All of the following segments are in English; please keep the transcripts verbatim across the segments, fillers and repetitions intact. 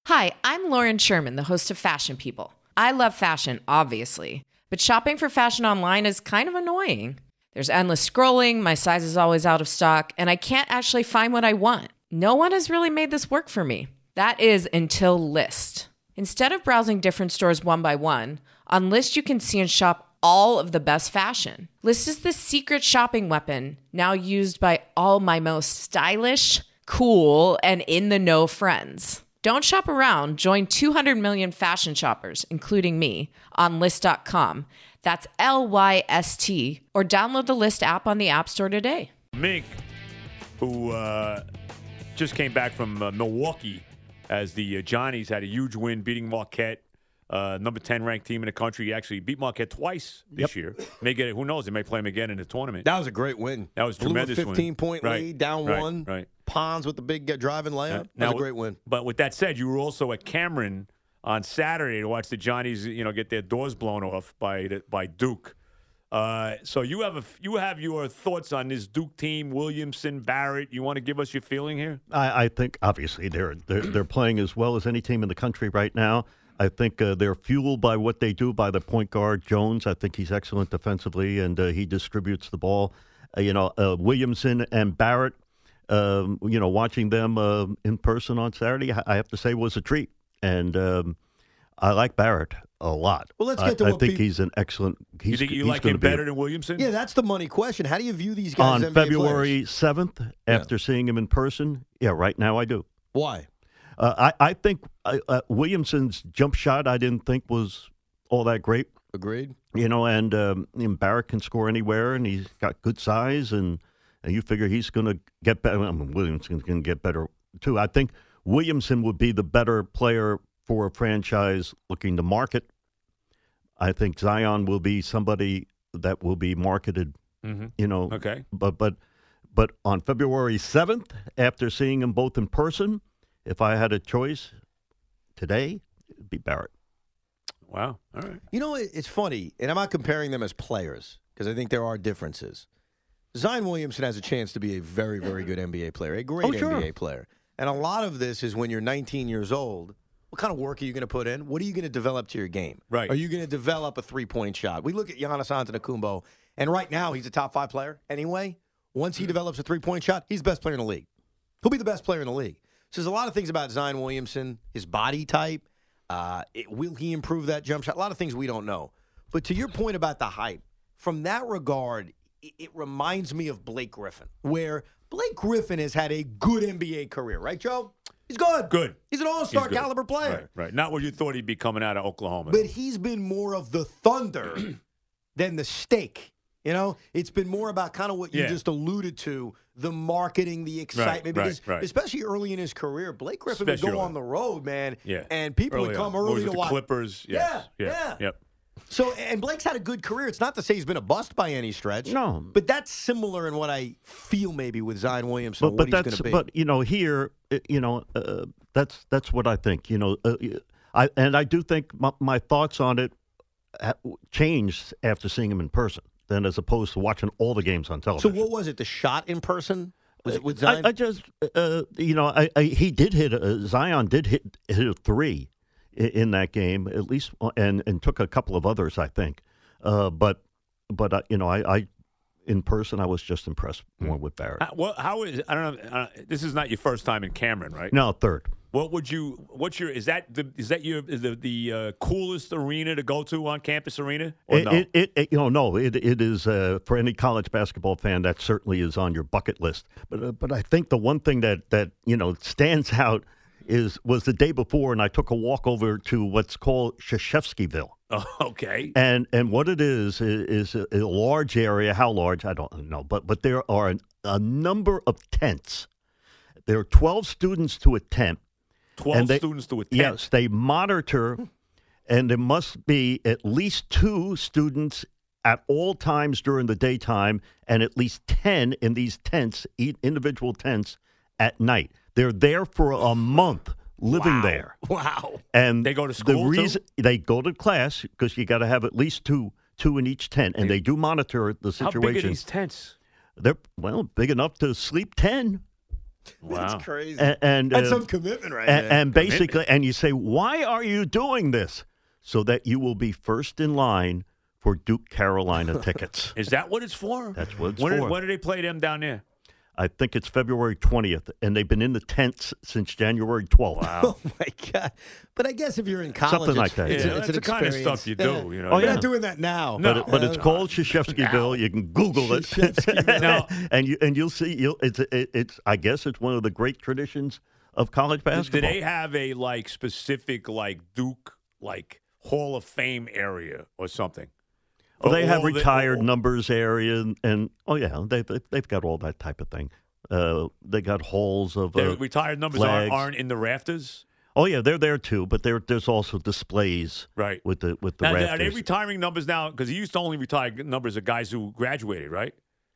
Hi, I'm Lauren Sherman, the host of Fashion People. I love fashion, obviously, but shopping for fashion online is kind of annoying. There's endless scrolling, my size is always out of stock, and I can't actually find what I want. No one has really made this work for me. That is until Lyst. Instead of browsing different stores one by one, on Lyst you can see and shop all of the best fashion. Lyst is the secret shopping weapon, now used by all my most stylish, cool, and in-the-know friends. Don't shop around. Join two hundred million fashion shoppers, including me, on Lyst dot com. That's L Y S T. Or download the Lyst app on the App Store today. Mink, who uh, just came back from uh, Milwaukee as the uh, Johnnies had a huge win beating Marquette, uh, number ten ranked team in the country. He actually beat Marquette twice this yep. year. May get it, who knows? They may play him again in the tournament. That was a great win. That was a Blew tremendous a fifteen-point win. lead, right. down right. one. Right. Pons with the big uh, driving layup. That now, was a great win. But with that said, you were also at Cameron on Saturday to watch the Johnnies, you know, get their doors blown off by the, by Duke. Uh, so you have a, you have your thoughts on this Duke team, Williamson, Barrett. You want to give us your feeling here? I, I think obviously they're, they're they're playing as well as any team in the country right now. I think uh, they're fueled by what they do by the point guard Jones. I think he's excellent defensively and uh, he distributes the ball. Uh, you know, uh, Williamson and Barrett. Um, you know, watching them uh, in person on Saturday, I have to say, was a treat. And um, I like Barrett a lot. Well, let's get to I, what I think people... he's an excellent. He's, you think you he's like him better a, than Williamson? Yeah, that's the money question. How do you view these guys on as N B A February seventh? After yeah. seeing him in person, yeah, right now I do. Why? Uh, I I think uh, uh, Williamson's jump shot I didn't think was all that great. Agreed. You know, and, um, and Barrett can score anywhere, and he's got good size and. And you figure he's going to get better. I mean, Williamson's going to get better, too. I think Williamson would be the better player for a franchise looking to market. I think Zion will be somebody that will be marketed, mm-hmm. you know. Okay. But, but, but on February seventh, after seeing them both in person, if I had a choice today, it'd be Barrett. Wow. All right. You know, it's funny, and I'm not comparing them as players because I think there are differences. Zion Williamson has a chance to be a very, very good N B A player, a great oh, sure. N B A player. And a lot of this is when you're nineteen years old, what kind of work are you going to put in? What are you going to develop to your game? Right. Are you going to develop a three-point shot? We look at Giannis Antetokounmpo, and right now he's a top five player anyway. Once he develops a three-point shot, he's the best player in the league. He'll be the best player in the league. So there's a lot of things about Zion Williamson, his body type. Uh, it, will he improve that jump shot? A lot of things we don't know. But to your point about the hype, from that regard, it reminds me of Blake Griffin, where Blake Griffin has had a good N B A career, right, Joe? He's good. Good. He's an all-star caliber player. Right, right. Not what you thought he'd be coming out of Oklahoma. But he's been more of the thunder than the steak. You know, it's been more about kind of what you yeah. just alluded to, the marketing, the excitement. Right, because right, right. especially early in his career, Blake Griffin Especially would go early. on the road, man, yeah. and people early would come on. early what was to it, the watch. Clippers. Yes. Yeah, yeah, yeah. Yep. So, and Blake's had a good career. It's not to say he's been a bust by any stretch. No. But that's similar in what I feel maybe with Zion Williamson. But, but what that's he's be. but you know here you know uh, that's that's what I think. You know, uh, I and I do think my, my thoughts on it changed after seeing him in person, than as opposed to watching all the games on television. So what was it? The shot in person? Was it with Zion? I, I just uh, you know I, I he did hit a, Zion did hit hit a three in that game, at least, and, and took a couple of others, I think. Uh, but, but uh, you know, I, I, in person, I was just impressed more with Barrett. Uh, well, how is I don't know. Uh, this is not your first time in Cameron, right? No, third. What would you? What's your? Is that the? Is that your? Is the the uh, coolest arena to go to on Campus Arena? Or It, no? it, it, it, you know, no, it, it is uh, for any college basketball fan. That certainly is on your bucket list. But, uh, but I think the one thing that that you know stands out is was the day before, and I took a walk over to what's called Krzyzewskiville. Oh, okay. And and what it is is, is a, a large area. How large? I don't know. But but there are an, a number of tents. There are twelve students to a tent. Twelve they, students to a tent. Yes, they monitor, and there must be at least two students at all times during the daytime, and at least ten in these tents, individual tents, at night. They're there for a month, living wow. there. Wow! And they go to school. The reason too? They go to class because you got to have at least two, two in each tent, and they do monitor the situation. How big are these tents? They're well big enough to sleep ten. Wow. That's crazy. And, and That's uh, some commitment right and, there. and basically, and you say, why are you doing this? So that you will be first in line for Duke Carolina tickets. Is that what it's for? That's what it's when for. Did, when do they play them down there? I think it's February twentieth, and they've been in the tents since January twelfth. Oh, my God. But I guess if you're in college, Something like it's, that. It's, Yeah, it's that's an the kind of experience. stuff you do. You know, Oh, You're yeah. not doing that now. No. But, but it's called Krzyzewskiville. You can Google it, Krzyzewskiville. Now- and you and you'll see. You'll, it's it, it's. I guess it's one of the great traditions of college Do basketball. they have a like specific like Duke like Hall of Fame area or something? Well, For they have all the- retired all- numbers area, and, and oh yeah, they they- they've got all that type of thing. Uh, they got halls of The uh, retired numbers aren't, flags. aren't in the rafters, Oh yeah, they're there too, but there there's also displays right? with the with the Now, rafters. are they retiring numbers now? Because he used to only retire numbers of guys who graduated, right?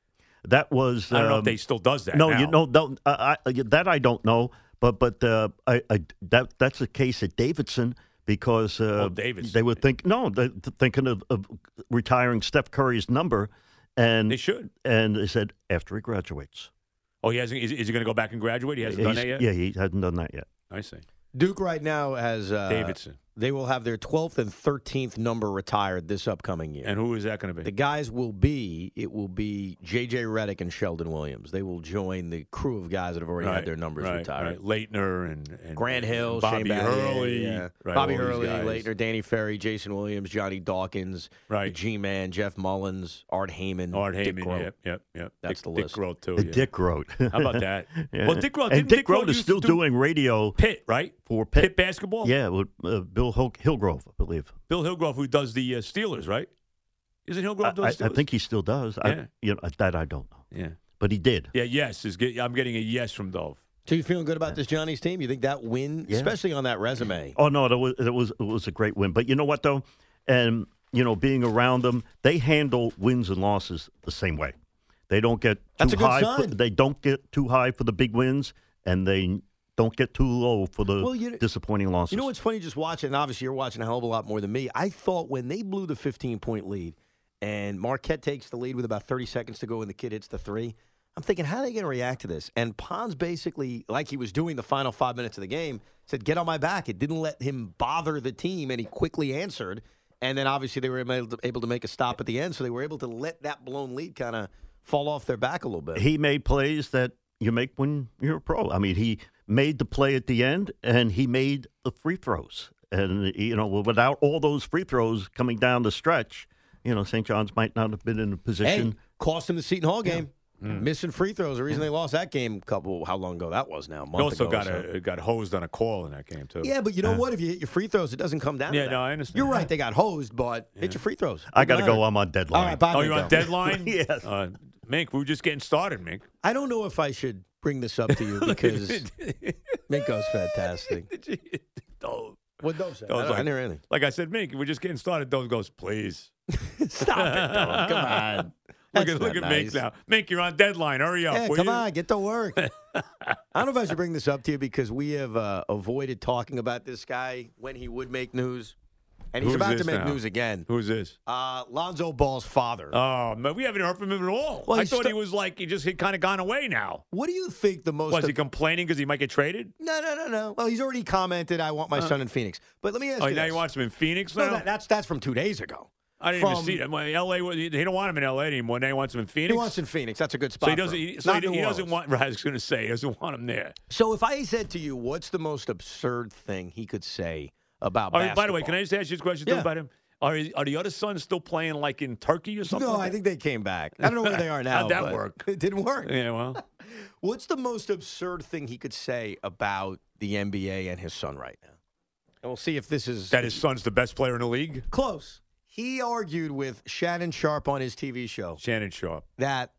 that was I don't know if um, they still does that. No, now. you know, don't, uh, I, that I don't know, but but uh, I, I that that's the case at Davidson because uh, Oh, Davidson. they would think no, they're thinking of, of retiring Steph Curry's number, and They should. and they said after he graduates. Oh, he hasn't. Is, is he going to go back and graduate? He hasn't done He's- that yet. Yeah, he hasn't done that yet. I see. Duke right now has uh, Davidson. They will have their twelfth and thirteenth number retired this upcoming year. And who is that going to be? The guys will be, it will be J J Redick and Sheldon Williams. They will join the crew of guys that have already had their numbers right, retired. Right. Leitner and, and Grant Hill, and Bobby Shane Battier, Hurley, yeah. right, Bobby all these Hurley, guys. Leitner, Danny Ferry, Jason Williams, Johnny Dawkins, Right. the G-Man, Jeff Mullins, Art Heyman, Art Dick Heyman, Groat. yep, yep, yep. That's Dick, the Dick list. Groat too. Uh, Yeah. Dick Groat. How about that? Yeah. Well, Dick Groat, and didn't Dick Dick Groat is used still to do doing radio Pitt, right? for Pitt. Pitt basketball. Yeah, with uh, Bill Hil- Hillgrove, I believe. Bill Hillgrove, who does the uh, Steelers, right? Isn't Hillgrove I, doing I, the I Steelers? think he still does. Yeah. I, you know, that I don't know, Yeah. but he did. Yeah. Yes. Is get, I'm getting a yes from Dove. So you feeling good about this Johnny's team? You think that win, Yeah. especially on that resume? Oh no, that was it was it was a great win. But you know what though, and you know being around them, they handle wins and losses the same way. They don't get too That's a good high. For, sign. they don't get too high for the big wins, and they don't get too low for the Well, you- disappointing losses. You know what's funny? Just watching, and obviously you're watching a hell of a lot more than me. I thought when they blew the fifteen-point lead and Marquette takes the lead with about thirty seconds to go and the kid hits the three, I'm thinking, how are they going to react to this? And Pons basically, like he was doing the final five minutes of the game, said, get on my back. It didn't let him bother the team, and he quickly answered. And then obviously they were able to, able to make a stop at the end, so they were able to let that blown lead kind of fall off their back a little bit. he made plays that you make when you're a pro. I mean, he made the play at the end, and he made the free throws. And you know, without all those free throws coming down the stretch, you know, Saint John's might not have been in a position. Hey, cost him the Seton Hall game. Missing free throws. The reason they lost that game, a couple, how long ago that was now? A month He also ago. got so. a, got hosed on a call in that game too. Yeah, but you know what? If you hit your free throws, it doesn't come down Yeah, to that. no, I understand. You're right. They got hosed, but hit your free throws. I got to Doesn't go. matter. I'm on deadline. All right, bye, Oh, you're Minko. on deadline? Yes. Uh, Mink, we were just getting started, Mink. I don't know if I should bring this up to you because Minko's fantastic. Dove. What Dove said? Dove's I, don't, I like, didn't hear anything. like I said, Mink, we're just getting started. Dove goes, please. Stop it, Dove. Come on. Look That's at look not at Mink nice. now. Mink, you're on deadline. Hurry up. Yeah, will come you? on, get to work. I don't know if I should bring this up to you because we have uh, avoided talking about this guy when he would make news, and he's Who's about to this make now? news again. Who's this? Uh, Lonzo Ball's father. Oh, man, we haven't heard from him at all. Well, I he's thought sto- he was like, he just he kind of gone away now. What do you think the most? Was he of- complaining because he might get traded? no, no, no, no. Well, he's already commented, "I want my son in Phoenix." But let me ask Oh, you now this. he wants him in Phoenix No, now? that, that's that's from two days ago. I didn't even from- see that. Well, L A, he don't want him in L A anymore. Now he wants him in Phoenix. He wants in Phoenix. That's a good spot. so he for doesn't. him. He, so Not he, New he doesn't Orleans. want. Right, I was going to say he doesn't want him there. So if I said to you, what's the most absurd thing he could say about All right, basketball? by the way, can I just ask you this question Yeah. too about him? Are are the other sons still playing like in Turkey or something? No, like I that? think they came back. I don't know where they are now. How'd that but work? It didn't work. Yeah, well, What's the most absurd thing he could say about the N B A and his son right now? And we'll see if this is that his son's the best player in the league. close. He argued with Shannon Sharp on his T V show Shannon Sharp. that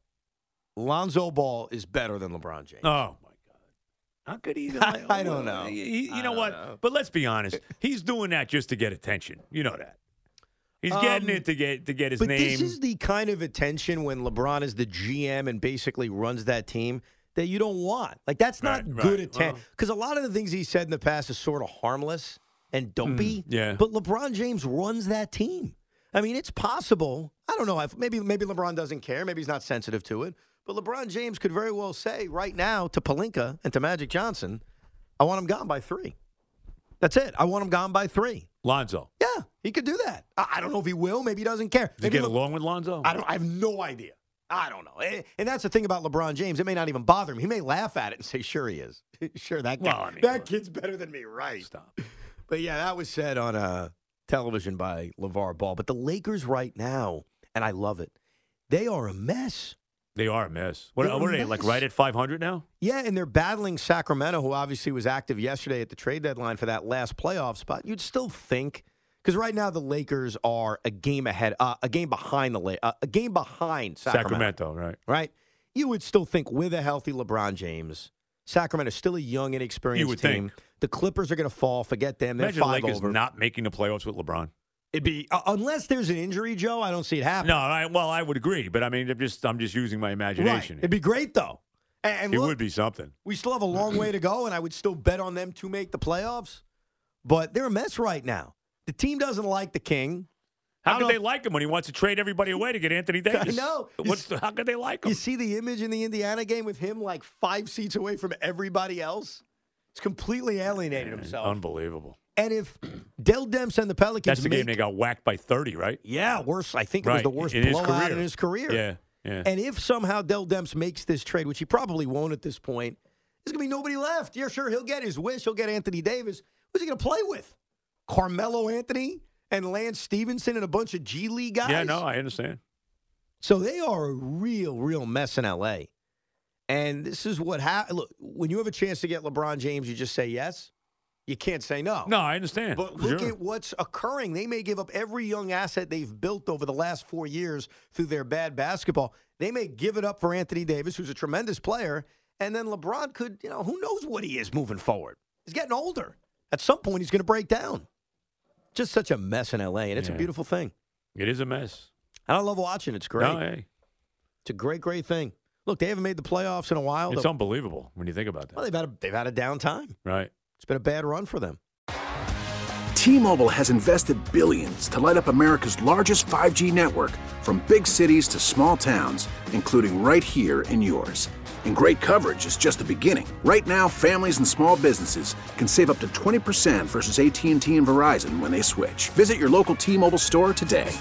Lonzo Ball is better than LeBron James. Oh my God! How could he? Even, I don't know. He- he- you I know don't what? know. But let's be honest. He's doing that just to get attention. You know that. He's getting Um, it to get to get his But name. this is the kind of attention when LeBron is the G M and basically runs that team that you don't want. Like, that's not Right, good right. attention. Well- Because a lot of the things he said in the past is sort of harmless and dopey. yeah. But LeBron James runs that team. I mean, it's possible. I don't know. If maybe maybe LeBron doesn't care. Maybe he's not sensitive to it. But LeBron James could very well say right now to Pelinka and to Magic Johnson, I want him gone by three. That's it. I want him gone by three. Lonzo. Yeah, he could do that. I, I don't know if he will. Maybe he doesn't care. Does Maybe he get Le- along with Lonzo? I don't. I have no idea. I don't know. And, and that's the thing about LeBron James. It may not even bother him. He may laugh at it and say, sure he is. Sure, that guy, Well, I mean, that look. kid's better than me. Right. Stop. But, yeah, that was said on uh, television by LeVar Ball. But the Lakers right now, and I love it, they are a mess. They are a mess. What, They're a what are they, like mess. right at five hundred now? Yeah, and they're battling Sacramento, who obviously was active yesterday at the trade deadline for that last playoff spot. You'd still think, because right now the Lakers are a game ahead, uh, a game behind the La- uh, a game behind Sacramento. Sacramento, right. Right? You would still think with a healthy LeBron James, Sacramento's still a young, inexperienced You would team. think. The Clippers are going to fall. Forget them. They're Imagine the five Lakers over. not making the playoffs with LeBron. It'd be uh, unless there's an injury, Joe. I don't see it happen. No, I, well, I would agree, but I mean, I'm just I'm just using my right? imagination. It'd be great though. And, and it look, would be something. we still have a long way to go, and I would still bet on them to make the playoffs. But they're a mess right now. The team doesn't like the king. How I could don't they like him when he wants to trade everybody away to get Anthony Davis? know. What's the, how could they like him? You see the image in the Indiana game with him like five seats away from everybody else? It's completely alienated himself. Unbelievable. And if Dell Demps and the Pelicans That's the make, game they got whacked by thirty, right? yeah, worse. I think it Right. was the worst In his blowout career. in his career. Yeah, yeah. And if somehow Dell Demps makes this trade, which he probably won't at this point, there's going to be nobody left. Yeah, sure, he'll get his wish. He'll get Anthony Davis. Who's he going to play with? Carmelo Anthony and Lance Stevenson and a bunch of G League guys? Yeah, no, I understand. So they are a real, real mess in L A. And this is what happens. Look, when you have a chance to get LeBron James, you just say yes. You can't say no. No, I understand. But For look sure. at what's occurring. They may give up every young asset they've built over the last four years through their bad basketball. They may give it up for Anthony Davis, who's a tremendous player. And then LeBron could, you know, who knows what he is moving forward. He's getting older. At some point, he's going to break down. Just such a mess in L A, and it's Yeah. a beautiful thing. It is a mess. And I love watching. It's great. No, hey, It's a great, great thing. Look, they haven't made the playoffs in a while. it's They'll- unbelievable when you think about that. well, they've had a, they've had a down time. Right. It's been a bad run for them. T-Mobile has invested billions to light up America's largest five G network, from big cities to small towns, including right here in yours. And great coverage is just the beginning. Right now, families and small businesses can save up to twenty percent versus A T and T and Verizon when they switch. Visit your local T-Mobile store today.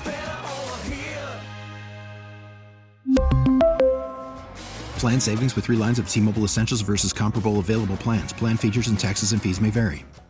Plan savings with three lines of T-Mobile Essentials versus comparable available plans. Plan features and taxes and fees may vary.